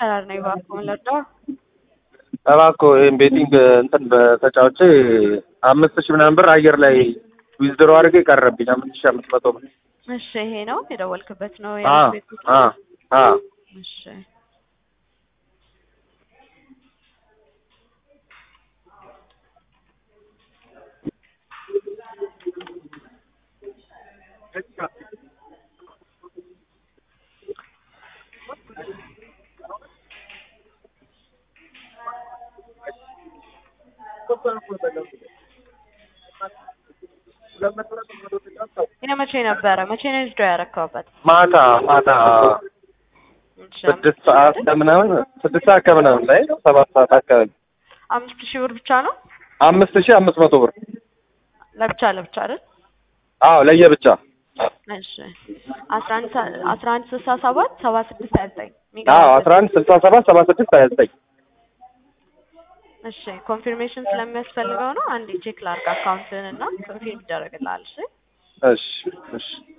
ከራር ነው ባኮን ለዳ እባክዎ ይሄን ቤቲንግ እንትን በተጫውቼ 5000 ምናምን ብር አየር ላይ ዊዝድሮ አድርጌ ቀረብኝ 5500 ብር። እሺ ይሄ ነው የደወልክበት ነው የቤት ቁጥር? እሺ መቼ ነበረ? መቼ ነው ዊዝድሮ ያደረከውበት? ማታ 6 ሰዓት ከምናምን ላይ 7 ሰዓት አካባቢ 5000 ብር ብቻ ነው? 5500 ብር ለብቻ አይደል? አዎ ለየብቻ። እሺ 1167 7629 አዎ 1167 7629 እሺ ኮንፊርሜሽን ስለሚያስፈልገው ነው። አንዴ ቼክ ላድርግ አካውንትን እና ኮንፊርም ይደረግልሃል። እሺ እሺ